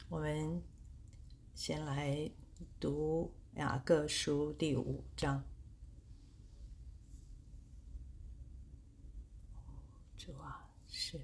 我们先来读雅各书第5章。主啊，是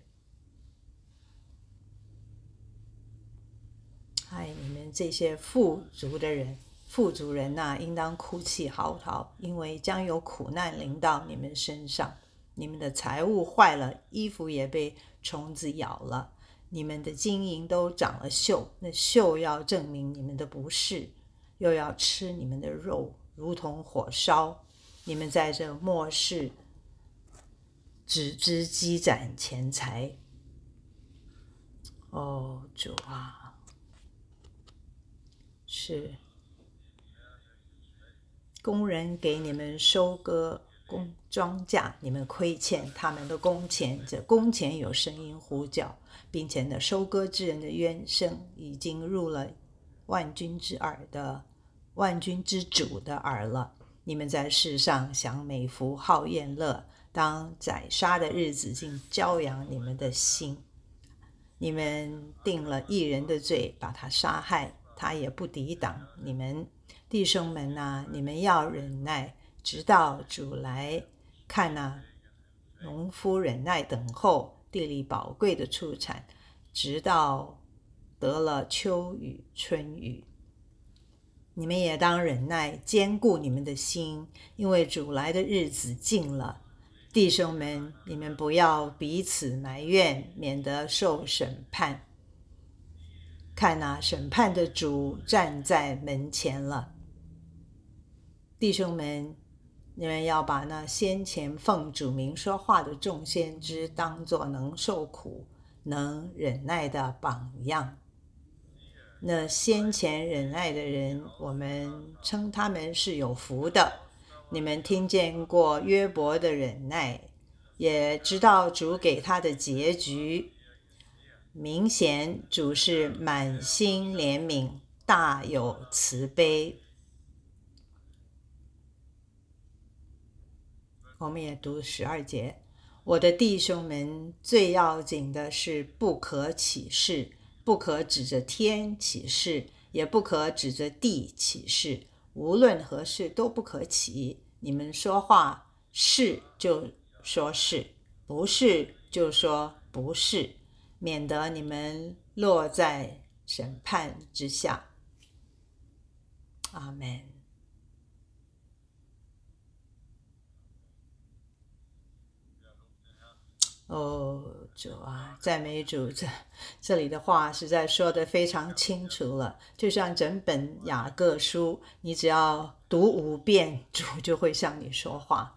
嗨，你们这些富足人呐，应当哭泣嚎啕，因为将有苦难临到你们身上。你们的财物坏了，衣服也被虫子咬了，你们的金银都长了锈，那锈要证明你们的不是，又要吃你们的肉，如同火烧。你们在这末世只知积攒钱财。主啊，是工人给你们收割庄稼，你们亏欠他们的工钱，这工钱有声音呼叫，并且呢，收割之人的冤声已经入了万军之主的耳了。你们在世上享美福，好宴乐，当宰杀的日子竟教养你们的心。你们定了义人的罪，把他杀害，他也不抵挡你们。弟兄们啊，你们要忍耐，直到主来。看啊，农夫忍耐等候地里宝贵的出产，直到得了秋雨春雨。你们也当忍耐，坚固你们的心，因为主来的日子近了。弟兄们，你们不要彼此埋怨，免得受审判。看啊，审判的主站在门前了。弟兄们，你们要把那先前奉主名说话的众先知当作能受苦、能忍耐的榜样。那先前忍耐的人，我们称他们是有福的。你们听见过约伯的忍耐，也知道主给他的结局。明显主是满心怜悯，大有慈悲。我们也读12节。我的弟兄们，最要紧的是不可起誓，不可指着天起誓，也不可指着地起誓，无论何事都不可起。你们说话，是就说是，不是就说不是，免得你们落在审判之下。阿们。主啊，赞美主，这里的话实在说得非常清楚了，就像整本雅各书，你只要读5遍，主就会向你说话。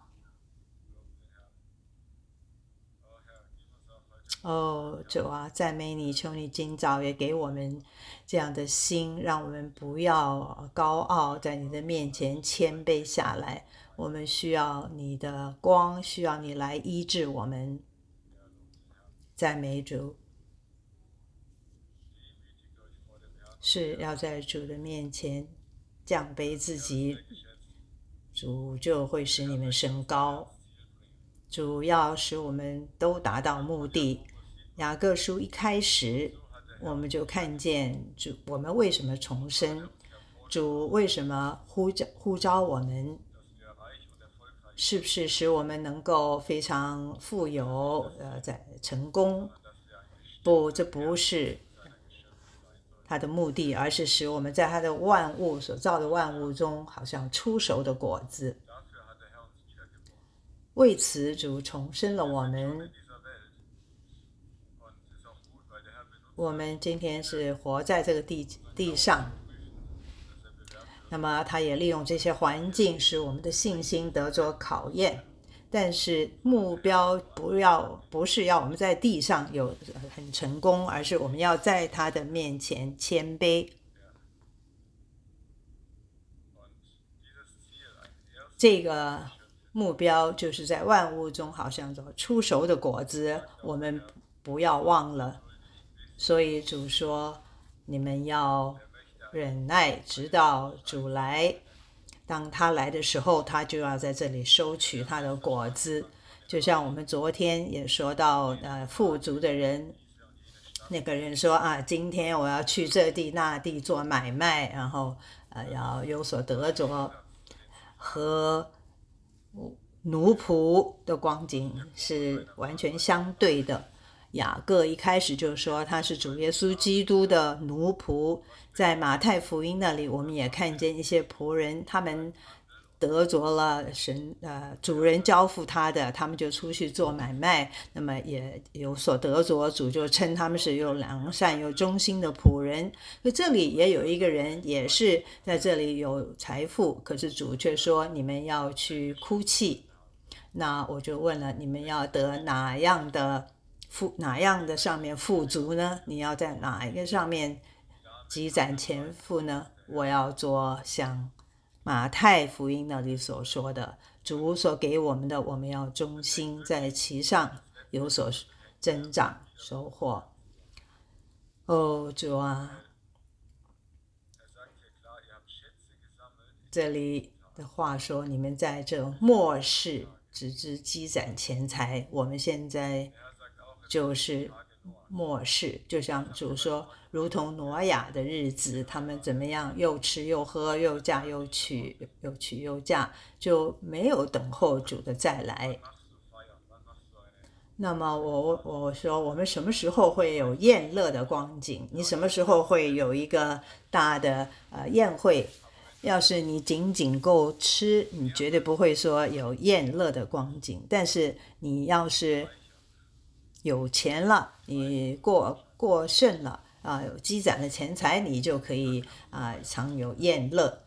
主啊，赞美你，求你今早也给我们这样的心，让我们不要高傲，在你的面前谦卑下来。我们需要你的光，需要你来医治我们。赞美主，是要在主的面前降卑自己，主就会使你们升高。主要使我们都达到目的。雅各书一开始我们就看见主，我们为什么重生，主为什么呼召我们，是不是使我们能够非常富有，在成功？不，这不是他的目的，而是使我们在他的万物所造的万物中，好像出熟的果子。为此，主重生了我们。我们今天是活在这个地上，那么他也利用这些环境使我们的信心得着考验，但是目标不是要我们在地上有很成功，而是我们要在他的面前谦卑。这个目标就是在万物中好像出熟的果子，我们不要忘了。所以主说，你们要忍耐，直到主来。当他来的时候，他就要在这里收取他的果子。就像我们昨天也说到，富足的人那个人说啊，今天我要去这地那地做买卖，然后要有所得着，和奴仆的光景是完全相对的。雅各一开始就说他是主耶稣基督的奴仆，在马太福音那里我们也看见一些仆人，他们得着了主人交付他的，他们就出去做买卖，那么也有所得着，主就称他们是又良善又忠心的仆人。可这里也有一个人也是在这里有财富，可是主却说你们要去哭泣。那我就问了，你们要得哪样的上面富足呢？你要在哪一个上面积攒钱富呢？我要做像马太福音那里所说的，主所给我们的，我们要忠心在其上有所增长收获。哦，主啊，这里的话说，你们在这末世只知积攒钱财，我们现在就是末世，就像主说，如同挪亚的日子，他们怎么样又吃又喝，又嫁又娶，又娶又嫁，就没有等候主的再来。那么我说，我们什么时候会有宴乐的光景？你什么时候会有一个大的宴会？要是你仅仅够吃，你绝对不会说有宴乐的光景。但是你要是有钱了，你过剩了有积攒了钱财，你就可以常有宴乐。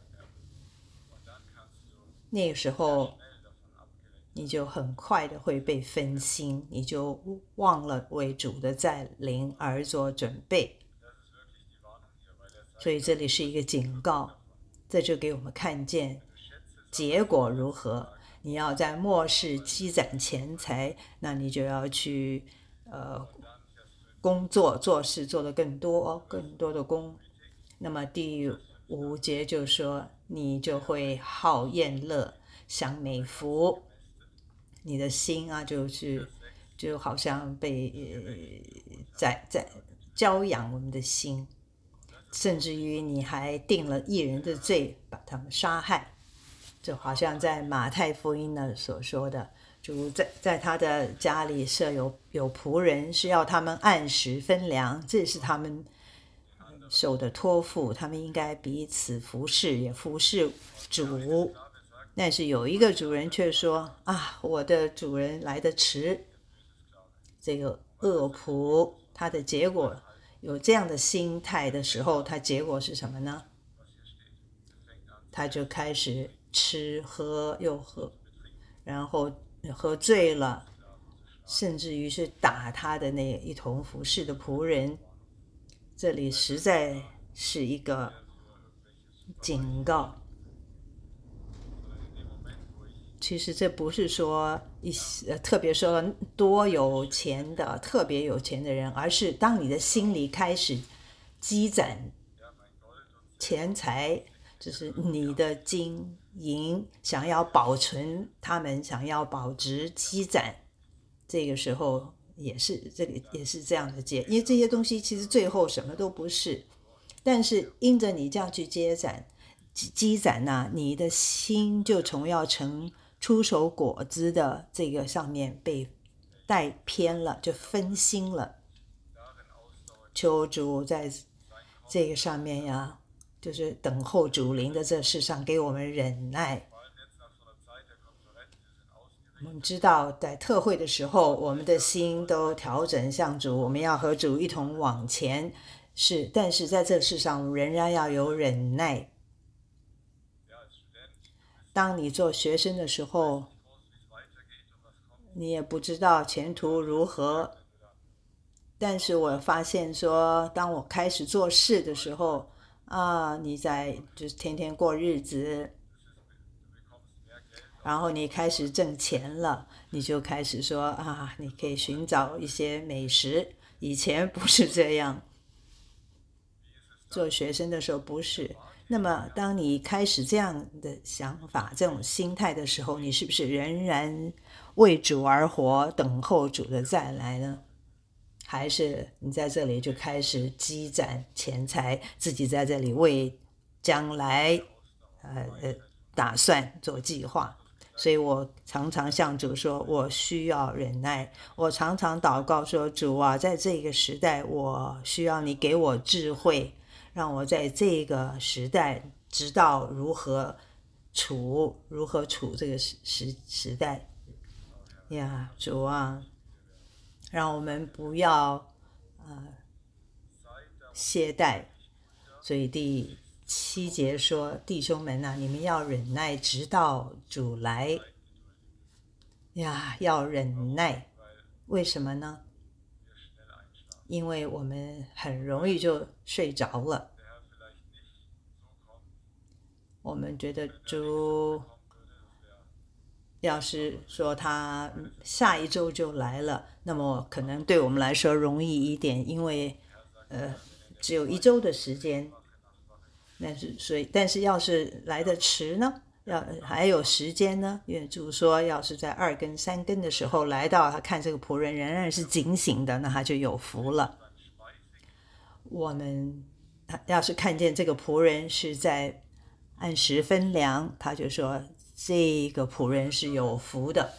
那个时候你就很快的会被分心，你就忘了为主的再临而做准备。所以这里是一个警告，这就给我们看见结果如何。你要在末世积攒钱财，那你就要去工作做事做得更多的工。那么第5节就说，你就会好宴乐，享美福，你的心就好像被在教养我们的心，甚至于你还定了义人的罪，把他们杀害。就好像在马太福音呢所说的，主在他的家里设有仆人，是要他们按时分粮，这是他们受的托付，他们应该彼此服侍，也服侍主。但是有一个主人却说我的主人来得迟。这个恶仆他的结果，有这样的心态的时候，他结果是什么呢？他就开始吃喝又喝，然后喝醉了，甚至于是打他的那一同服侍的仆人。这里实在是一个警告。其实这不是说特别说多有钱的特别有钱的人，而是当你的心里开始积攒钱财，就是你的金银想要保存它们，想要保值积攒，这个时候这里也是这样的结，因为这些东西其实最后什么都不是，但是因着你这样去积攒你的心就从要成出手果子的这个上面被带偏了，就分心了。求主在这个上面就是等候主临的这世上给我们忍耐。我们知道在特会的时候，我们的心都调整向主，我们要和主一同往前，但是在这世上仍然要有忍耐。当你做学生的时候，你也不知道前途如何，但是我发现说，当我开始做事的时候你就是天天过日子，然后你开始挣钱了，你就开始说你可以寻找一些美食。以前不是这样，做学生的时候不是。那么当你开始这样的想法这种心态的时候，你是不是仍然为主而活，等候主的再来呢？ 还是你在这里就开始积攒钱财，自己在这里为将来打算做计划。所以我常常向主说，我需要忍耐。我常常祷告说，主啊，在这个时代，我需要你给我智慧，让我在这个时代知道如何处这个时代呀。主啊，让我们不要懈怠。所以第7节说，弟兄们啊，你们要忍耐，直到主来呀。要忍耐，为什么呢？因为我们很容易就睡着了。我们觉得主要是说他下一周就来了，那么可能对我们来说容易一点，因为只有1周的时间。但是要是来得迟呢，还有时间呢，因为主说要是在2更3更的时候来到，他看这个仆人仍然是警醒的，那他就有福了。我们要是看见这个仆人是在按时分粮，他就说这个仆人是有福的。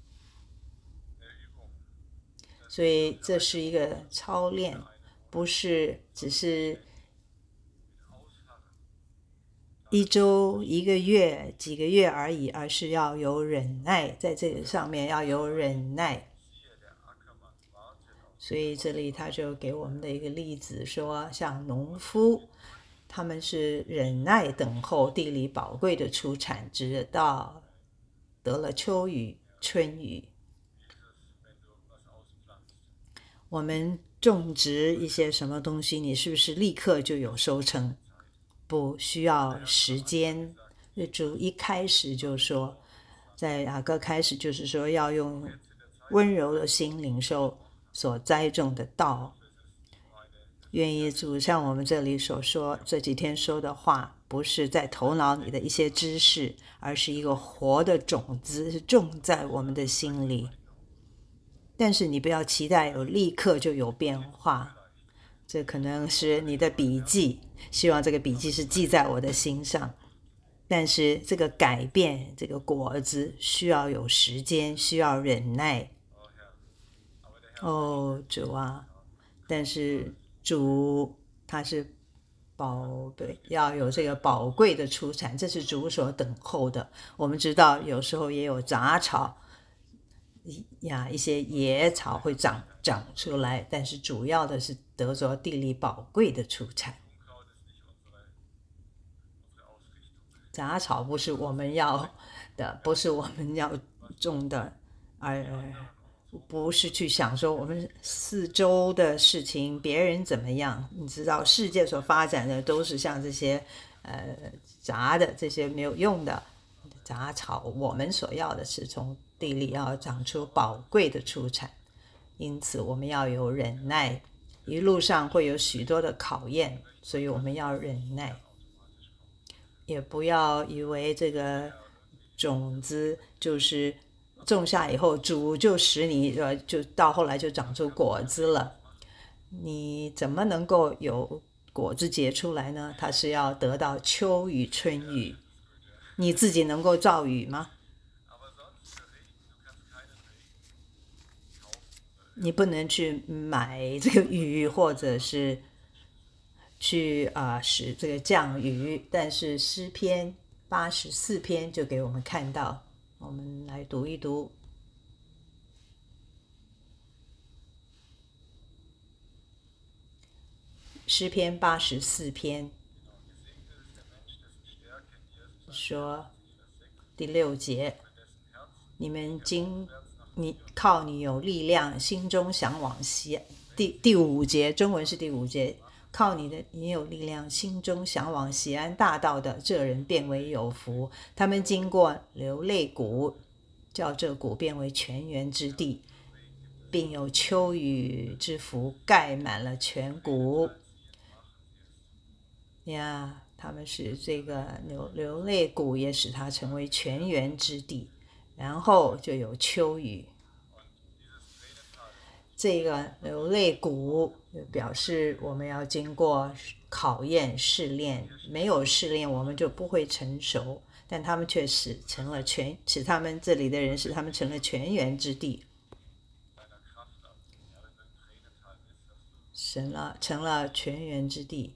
所以这是一个操练，不是只是1周、1个月、几个月而已，而是要有忍耐，在这个上面要有忍耐。所以这里他就给我们的一个例子说，像农夫，他们是忍耐等候地里宝贵的出产，直到得了秋雨、春雨。我们种植一些什么东西，你是不是立刻就有收成？不，需要时间。主一开始就说，在雅各开始就是说，要用温柔的心领受所栽种的道。愿意主像我们这里所说，这几天说的话，不是在头脑里的一些知识，而是一个活的种子，是种在我们的心里。但是你不要期待有立刻就有变化，这可能是你的笔记，希望这个笔记是记在我的心上。但是这个改变，这个果子需要有时间，需要忍耐。哦，主啊！但是主他是对，要有这个宝贵的出产，这是主所等候的。我们知道有时候也有杂草呀，一些野草会长出来，但是主要的是得着地里宝贵的出产。杂草不是我们要的，不是我们要种的，而不是去想说我们4周的事情别人怎么样。你知道世界所发展的都是像这些杂的，这些没有用的杂草。我们所要的是从地里要长出宝贵的出产，因此我们要有忍耐。一路上会有许多的考验，所以我们要忍耐。也不要以为这个种子就是种下以后主就使你就到后来就长出果子了。你怎么能够有果子结出来呢？它是要得到秋雨春雨。你自己能够造雨吗？你不能去买这个雨，或者是去使这个降雨。但是诗篇84篇就给我们看到，我们来读一读。诗篇84篇说第6节，你靠你有力量，心中向往西安。第5节，中文是第5节，靠你有力量，心中向往西安大道的，这人变为有福。他们经过流泪谷，叫这谷变为泉源之地，并有秋雨之福盖满了全谷。呀，他们使这个流泪谷也使它成为泉源之地，然后就有秋雨。 这个流泪谷表示我们要经过考验试炼，没有试炼我们就不会成熟，但他们却使他们这里的人使他们成了泉源之地，成了泉源之地。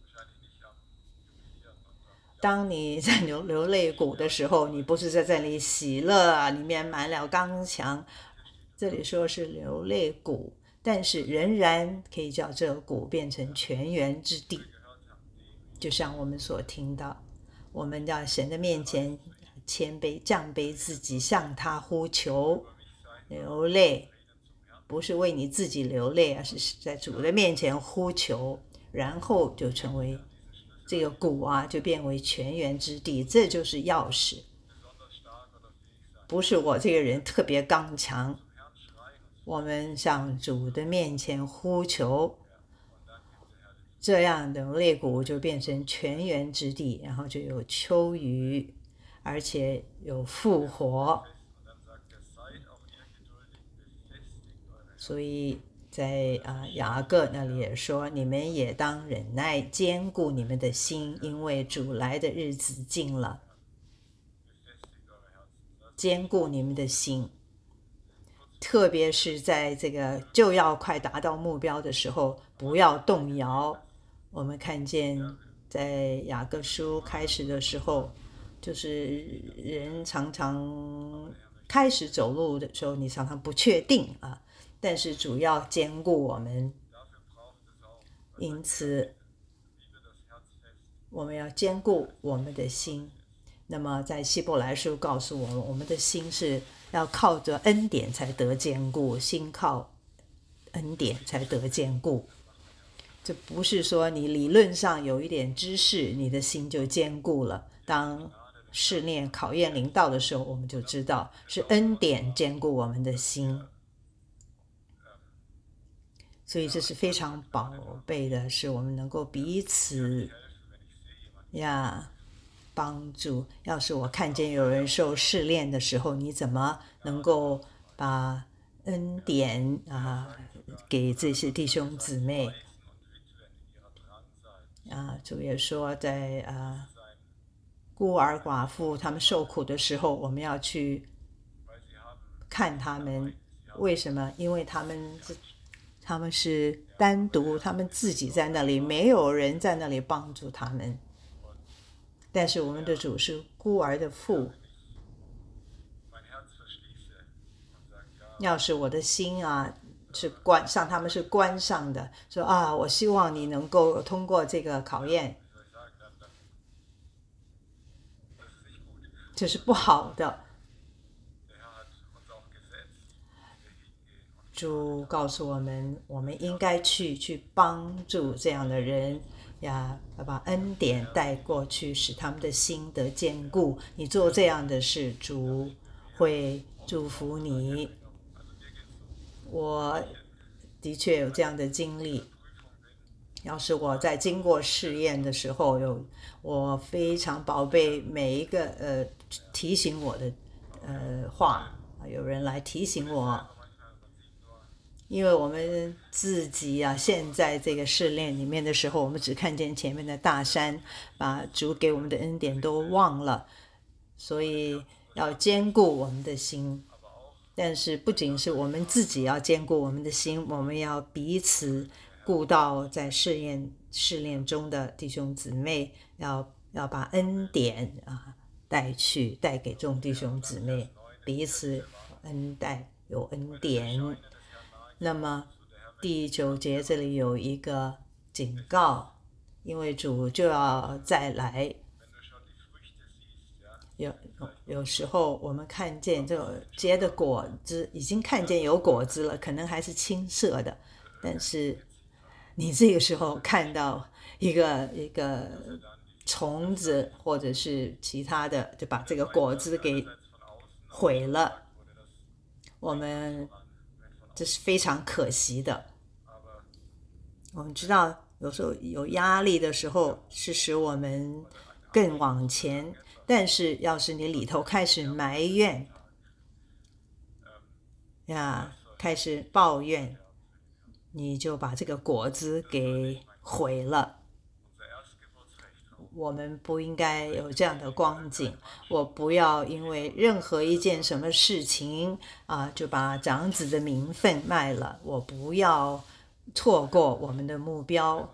当你在流泪谷的时候，你不是在这里喜乐啊，里面满了刚强，这里说是流泪谷，但是仍然可以叫这个谷变成泉源之地。就像我们所听到，我们在神的面前谦卑降卑自己，向他呼求流泪，不是为你自己流泪，而是在主的面前呼求，然后就成为这个谷啊，就变为泉源之地。这就是钥匙，不是我这个人特别刚强，我们向主的面前呼求，这样的泪谷就变成泉源之地，然后就有秋雨，而且有复活。所以在雅各那里也说，你们也当忍耐，坚固你们的心，因为主来的日子近了。坚固你们的心，特别是在这个就要快达到目标的时候，不要动摇。我们看见在雅各书开始的时候，就是人常常开始走路的时候，你常常不确定啊，但是主要坚固我们，因此我们要坚固我们的心。那么在希伯来书告诉我们，我们的心是要靠着恩典才得坚固，心靠恩典才得坚固。这不是说你理论上有一点知识，你的心就坚固了。当试炼考验临到的时候，我们就知道是恩典坚固我们的心。所以这是非常宝贝的，是我们能够彼此帮助。要是我看见有人受试炼的时候，你怎么能够把恩典给这些弟兄姊妹主也说在孤儿寡妇他们受苦的时候，我们要去看他们。为什么？因为他们是单独，他们自己在那里，没有人在那里帮助他们。但是我们的主是孤儿的父。要是我的心是向他们是关上的，说我希望你能够通过这个考验，这是不好的。主告诉我们，我们应该去帮助这样的人要把恩典带过去，使他们的心得坚固。你做这样的事，主会祝福你。我的确有这样的经历。要是我在经过试验的时候，我非常宝贝每一个提醒我的话，有人来提醒我。因为我们自己现在这个试炼里面的时候，我们只看见前面的大山，把主给我们的恩典都忘了，所以要坚固我们的心。但是不仅是我们自己要坚固我们的心，我们要彼此顾到在试炼中的弟兄姊妹，要把恩典带给众弟兄姊妹，彼此恩待，有恩典。那么第9节这里有一个警告，因为主就要再来。有时候我们看见这个结的果子，已经看见有果子了，可能还是青色的，但是你这个时候看到一个虫子或者是其他的，就把这个果子给毁了，这是非常可惜的。我们知道有时候有压力的时候是使我们更往前，但是要是你里头开始埋怨开始抱怨， 你就把这个果子给毁了。我们不应该有这样的光景。我不要因为任何一件什么事情就把长子的名分卖了。我不要错过我们的目标。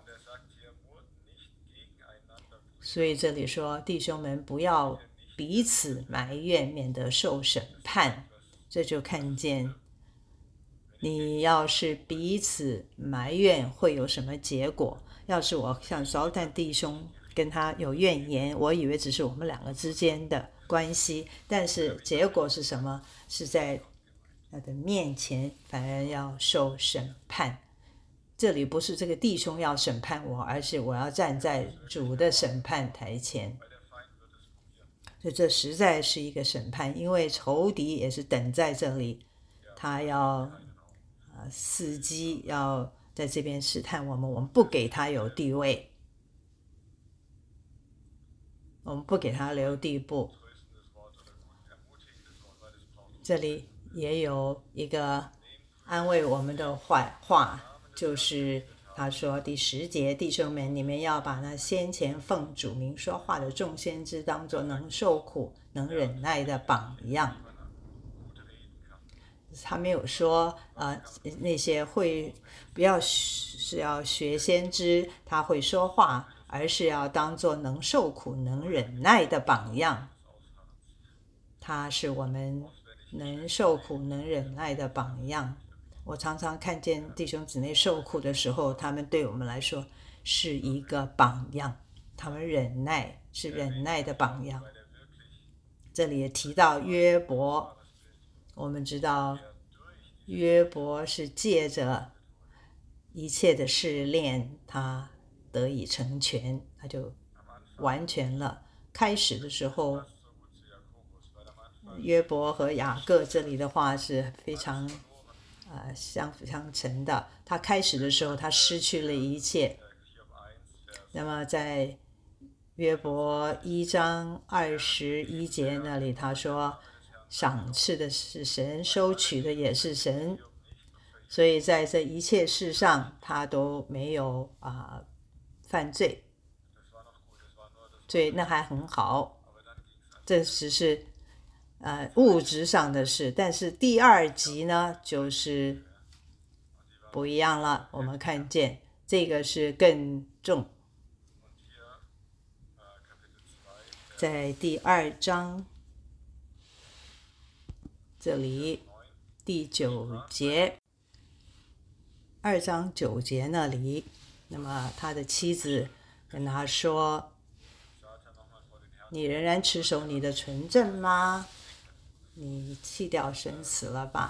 所以这里说，弟兄们不要彼此埋怨，免得受审判。这就看见你要是彼此埋怨会有什么结果。要是我像烧炭弟兄跟他有怨言，我以为只是我们两个之间的关系，但是结果是什么？是在他的面前反而要受审判。这里不是这个弟兄要审判我，而是我要站在主的审判台前。所以这实在是一个审判，因为仇敌也是等在这里，他要伺机要在这边试探我们。我们不给他有地位，我们不给他留地步。这里也有一个安慰我们的话，就是他说第10节，弟兄们，你们要把那先前奉主名说话的众先知当作能受苦能忍耐的榜样。他没有说那些不要是要学先知他会说话，而是要当作能受苦能忍耐的榜样。他是我们能受苦能忍耐的榜样。我常常看见弟兄姊妹受苦的时候，他们对我们来说是一个榜样，他们忍耐是忍耐的榜样。这里也提到约伯，我们知道约伯是借着一切的试炼，他得以成全，他就完全了。开始的时候，约伯和雅各这里的话是非常相辅相成的。他开始的时候，他失去了一切。那么在约伯1章21节那里，他说赏赐的是神，收取的也是神。所以在这一切事上，他都没有犯罪。所以那还很好，这只是物质上的事。但是第2集呢，就是不一样了。我们看见这个是更重。在第2章这里第9节，2章9节那里，那么他的妻子跟他说，你仍然持守你的纯正吗？你弃掉神死了吧？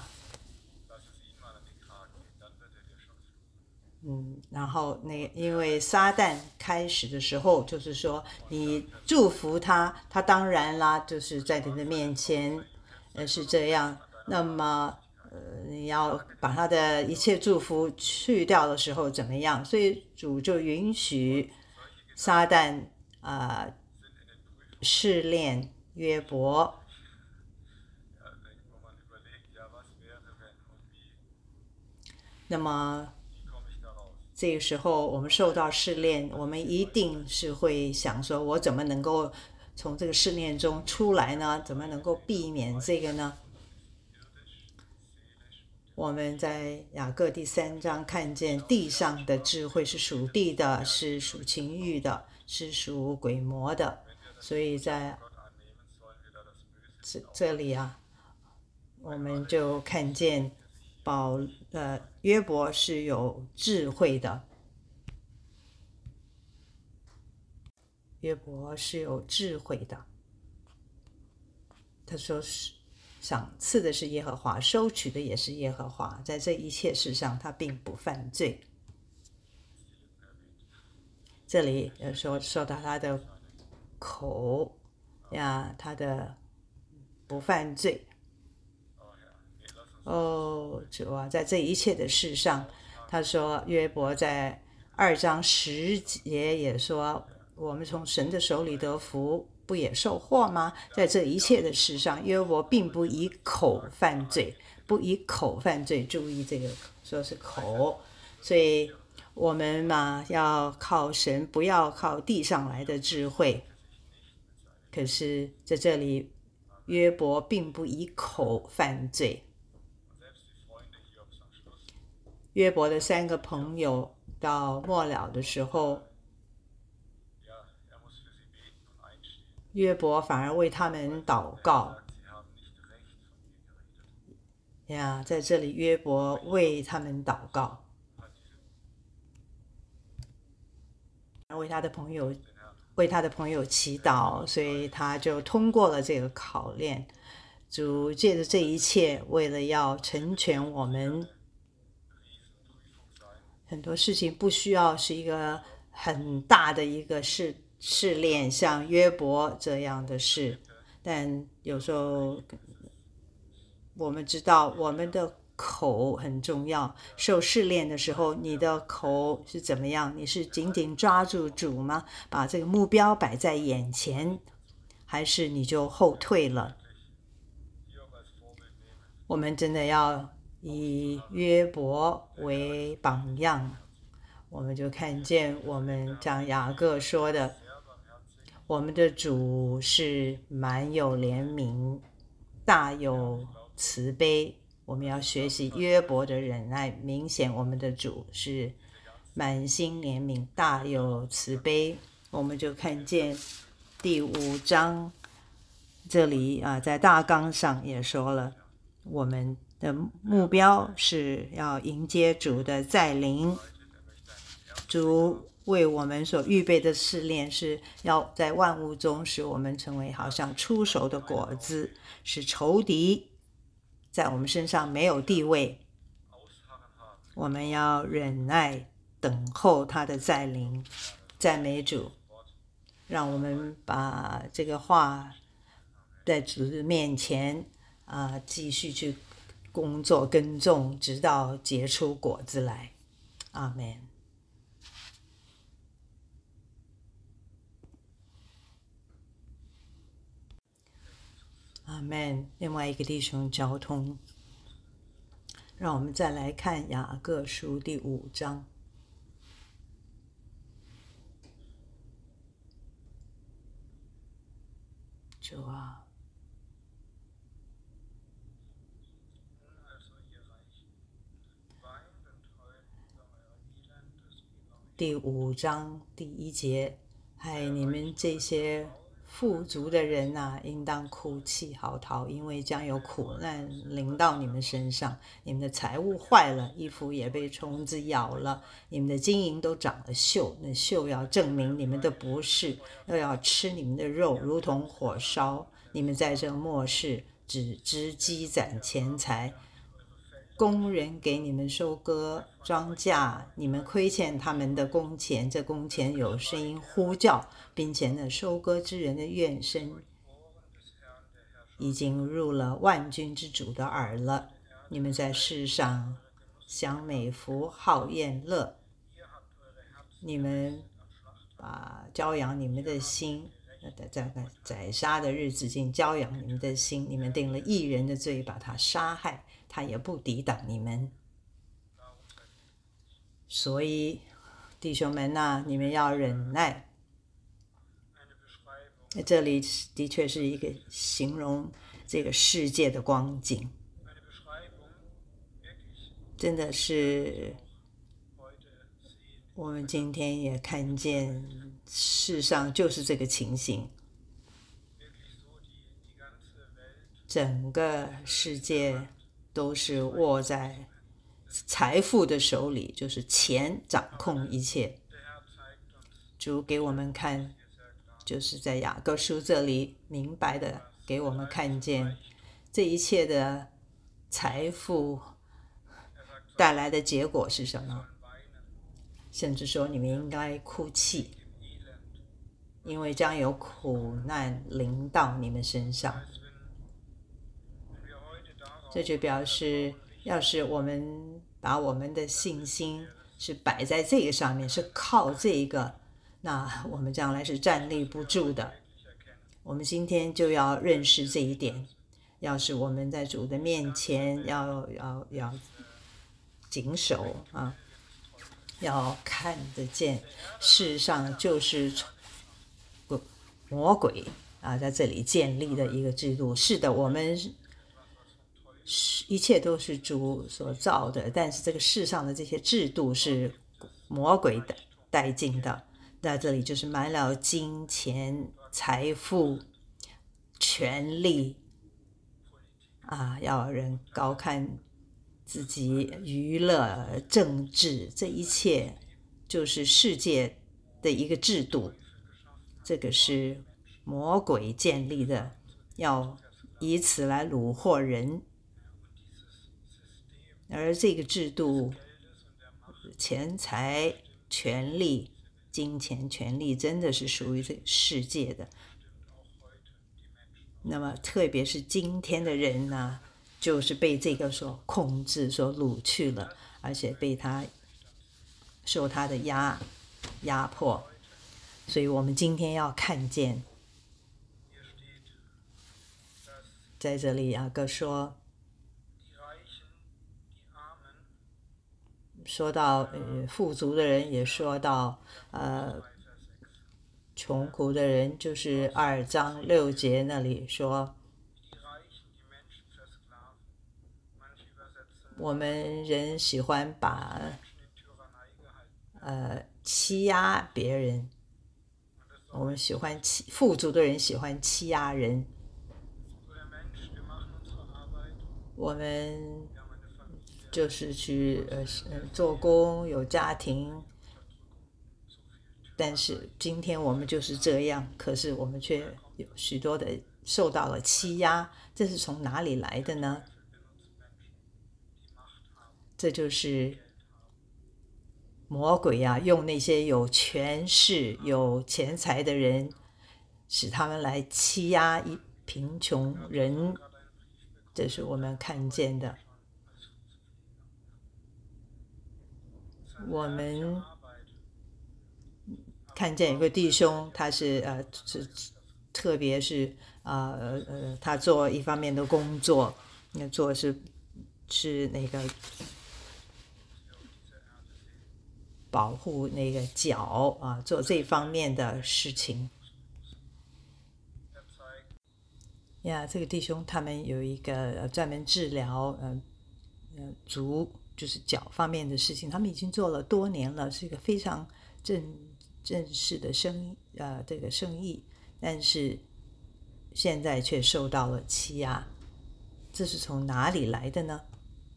然后因为撒旦开始的时候就是说你祝福他，他当然啦就是在你的面前是这样。那么你要把他的一切祝福去掉的时候怎么样？所以主就允许撒旦试炼约伯。那么这个时候我们受到试炼，我们一定是会想说，我怎么能够从这个试炼中出来呢？怎么能够避免这个呢？我们在雅各第3章看见地上的智慧是属地的，是属情欲的，是属鬼魔的。所以在这里我们就看见约伯是有智慧的。约伯是有智慧的。他说赏赐的是耶和华，收取的也是耶和华，在这一切事上他并不犯罪。这里说到他的口他的不犯罪。主啊，在这一切的事上，他说约伯在2章10节也说，我们从神的手里得福，不也受祸吗？在这一切的事上，约伯并不以口犯罪，不以口犯罪。注意这个说是口， 所以我们嘛要靠神，不要靠地上来的智慧。可是在这里，约伯并不以口犯罪。约伯的3个朋友到末了的时候，约伯反而为他们祷告。在这里约伯为他们祷告，为他的朋友祈祷，所以他就通过了这个考验。主借着这一切，为了要成全我们，很多事情不需要是一个很大的一个试炼，像约伯这样的事，但有时候我们知道我们的口很重要。受试炼的时候，你的口是怎么样？你是紧紧抓住主吗？把这个目标摆在眼前，还是你就后退了？我们真的要以约伯为榜样。我们就看见我们像雅各说的，我们的主是满有怜悯，大有慈悲。我们要学习约伯的忍耐，明显我们的主是满心怜悯，大有慈悲。我们就看见第5章这里在大纲上也说了，我们的目标是要迎接主的再临。主为我们所预备的试炼是要在万物中使我们成为好像初熟的果子，使仇敌在我们身上没有地位。我们要忍耐等候他的再临。赞美主，让我们把这个话在主的面前继续去工作耕种，直到结出果子来。阿们。阿们。另外一个弟兄交通，让我们再来看雅各书第5章。主啊，第5章第1节，你们这些富足的人应当哭泣嚎啕，因为将有苦难临到你们身上。你们的财物坏了，衣服也被虫子咬了，你们的金银都长了锈，那锈要证明你们的不是，又要吃你们的肉，如同火烧。你们在这末世只知积攒钱财，工人给你们收割庄稼，你们亏欠他们的工钱，这工钱有声音呼叫，并且那收割之人的怨声已经入了万军之主的耳了。你们在世上享美福，好宴乐，你们教养你们的心，在宰杀的日子竟教养你们的心。你们定了义人的罪，把他杀害，他也不抵挡你们。所以弟兄们你们要忍耐。这里的确是一个形容这个世界的光景，真的是我们今天也看见世上就是这个情形。整个世界都是握在财富的手里，就是钱掌控一切。主给我们看，就是在雅各书这里明白的给我们看见，这一切的财富带来的结果是什么？甚至说你们应该哭泣，因为将有苦难临到你们身上。这就表示，要是我们把我们的信心是摆在这个上面，是靠这个，那我们将来是站立不住的。我们今天就要认识这一点。要是我们在主的面前要谨守要看得见世上就是魔鬼在这里建立的一个制度。是的，我们一切都是主所造的，但是这个世上的这些制度是魔鬼带进的。在这里就是满了金钱、财富、权力要人高看自己，娱乐、政治，这一切就是世界的一个制度。这个是魔鬼建立的，要以此来虏获人。而这个制度，钱财、权力、金钱、权力，真的是属于这个世界的。那么特别是今天的人呢，就是被这个所控制、所掳去了，而且被他受他的压迫。所以我们今天要看见，在这里雅各说到富足的人，也说到穷苦的人，就是2章6节那里说，我们人喜欢把欺压别人，我们喜欢富足的人喜欢欺压人。我们就是去做工，有家庭，但是今天我们就是这样，可是我们却有许多的受到了欺压，这是从哪里来的呢？这就是魔鬼用那些有权势、有钱财的人，使他们来欺压贫穷人，这是我们看见的。我们看见有个弟兄，他是特别是他做一方面的工作，做是那个保护那个脚做这方面的事情。这个弟兄他们有一个专门治疗足，就是脚方面的事情，他们已经做了多年了，是一个非常正式的这个生意，但是现在却受到了欺压，这是从哪里来的呢？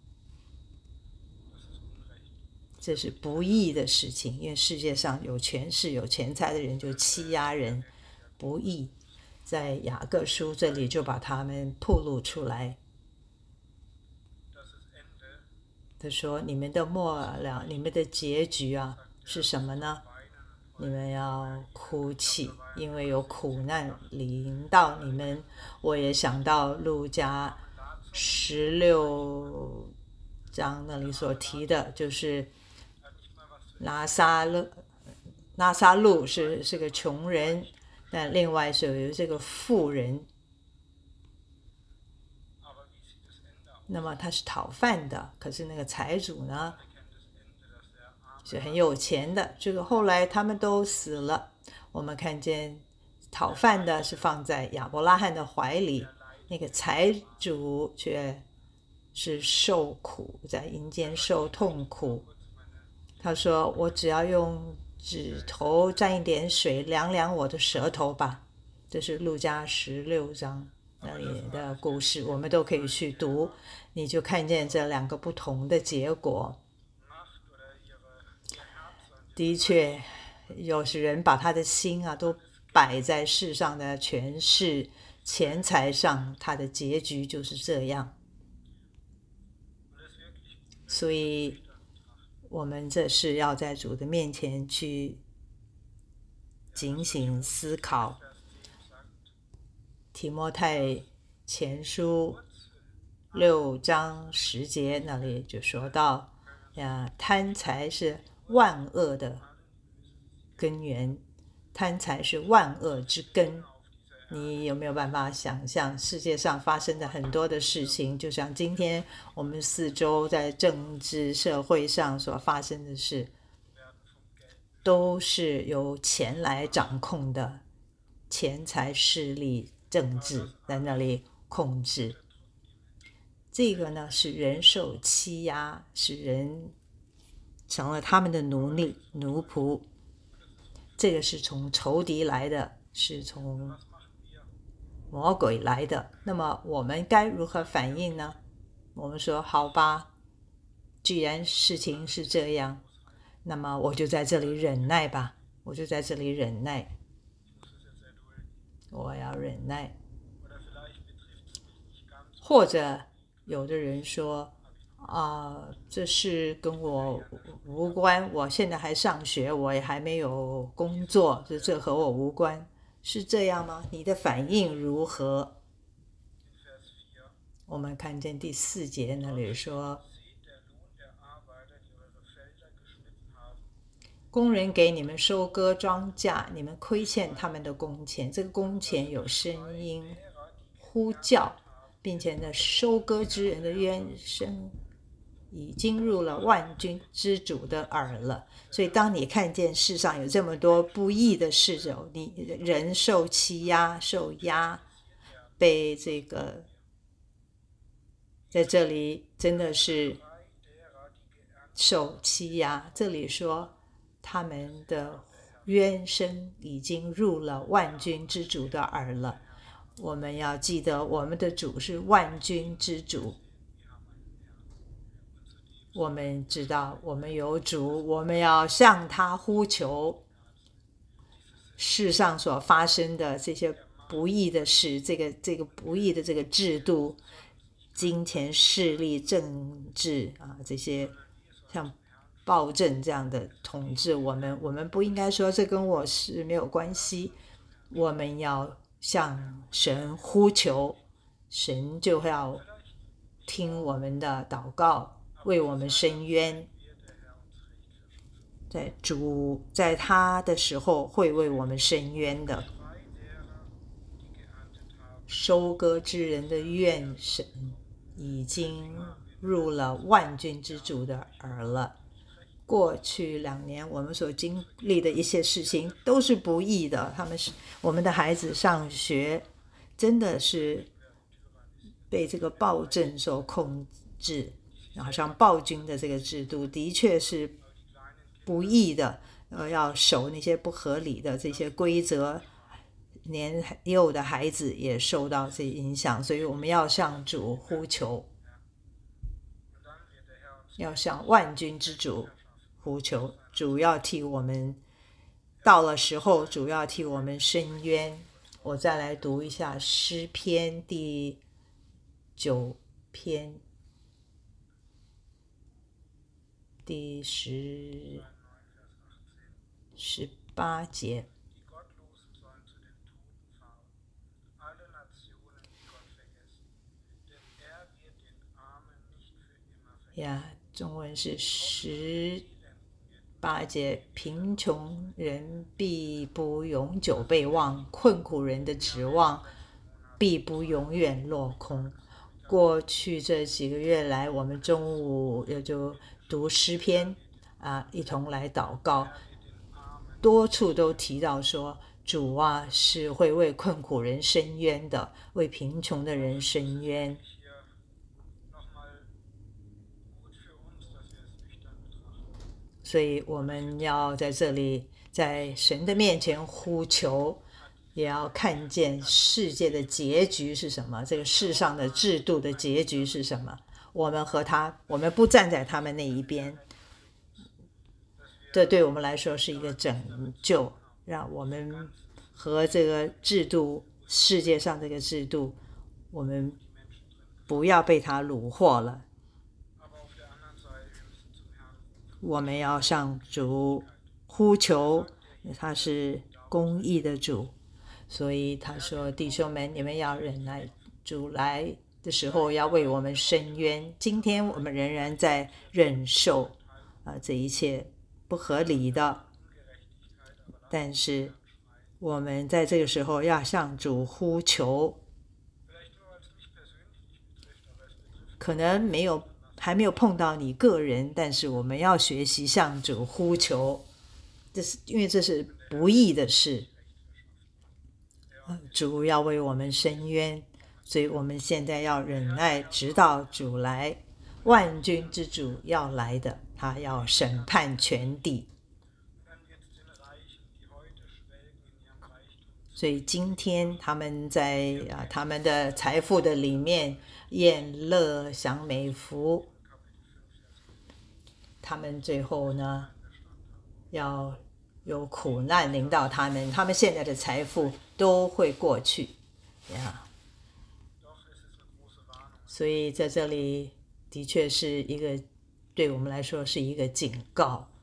这是不义的事情，因为世界上有权势、有钱财的人就欺压人，不义。在雅各书这里就把他们暴露出来。他说：“你们的末了，你们的结局是什么呢？你们要哭泣，因为有苦难临到你们。”我也想到路加16章那里所提的，就是拿撒路是个穷人，但另外是有这个富人，那么他是讨饭的，可是那个财主呢是很有钱的，这个后来他们都死了。我们看见讨饭的是放在亚伯拉罕的怀里，那个财主却是受苦，在阴间受痛苦。他说：“我只要用指头沾一点水，凉凉我的舌头吧。”这是路加16章那里的故事，我们都可以去读，你就看见这两个不同的结果。的确，有些人把他的心都摆在世上的权势、钱财上，他的结局就是这样。所以我们这是要在主的面前去警醒思考。提摩太前书6章10节那里就说到贪财是万恶的根源，贪财是万恶之根。你有没有办法想象世界上发生的很多的事情，就像今天我们四周在政治社会上所发生的事， 都是由钱来掌控的，钱财势力政治在那里控制。这个呢是人受欺压，使人成了他们的奴仆。这个是从仇敌来的，是从魔鬼来的。那么我们该如何反应呢？我们说好吧，既然事情是这样，那么我就在这里忍耐吧，我就在这里忍耐，我要忍耐。或者有的人说这事跟我无关，我现在还上学，我也还没有工作，这和我无关。是这样吗？你的反应如何？我们看见第4节那里说，工人给你们收割庄稼，你们亏欠他们的工钱。这个工钱有声音呼叫，并且呢，收割之人的冤声已经入了万军之主的耳了。所以当你看见世上有这么多不义的事，你人受欺压、受压，被这个在这里真的是受欺压。这里说他们的冤声已经入了万军之主的耳了。我们要记得，我们的主是万军之主。我们知道我们有主，我们要向他呼求。世上所发生的这些不义的事，这个不义的这个制度、金钱势力、政治这些像暴政这样的统治，我们不应该说这跟我是没有关系。我们要向神呼求，神就要听我们的祷告，为我们伸冤。主在他的时候会为我们伸冤的。收割之人的怨声已经入了万军之主的耳了。过去2年我们所经历的一些事情都是不义的，我们的孩子上学真的是被这个暴政所控制，好像暴君的这个制度的确是不义的，要守那些不合理的这些规则，年幼的孩子也受到这些影响。所以我们要向主呼求，要向万军之主呼求，主要替我们，到了时候主要替我们伸冤。我再来读一下诗篇第9篇第18节。中文是18节，贫穷人必不永久被忘，困苦人的指望必不永远落空。过去这几个月来，我们中午也就读诗篇一同来祷告，多处都提到说主是会为困苦人伸冤的，为贫穷的人伸冤。所以我们要在这里在神的面前呼求，也要看见世界的结局是什么，这个世上的制度的结局是什么。我们不站在他们那一边，这对我们来说是一个拯救，让我们和这个制度，世界上这个制度，我们不要被它虏获了。我们要向主呼求，他是公义的主，所以他说弟兄们，你们要忍耐，主来的时候要为我们伸冤。今天我们仍然在忍受这一切不合理的，但是我们在这个时候要向主呼求。可能还没有碰到你个人，但是我们要学习向主呼求。 因为这是不义的事，主要为我们伸冤，所以我们现在要忍耐，直到主来。万军之主要来的，他要审判全地。所以今天他们在他们的财富的里面宴乐享美福，他们最后呢要有苦难临到他们，他们现在的财富都会过去呀。所以在这里的确是一个对我们来说是一个警告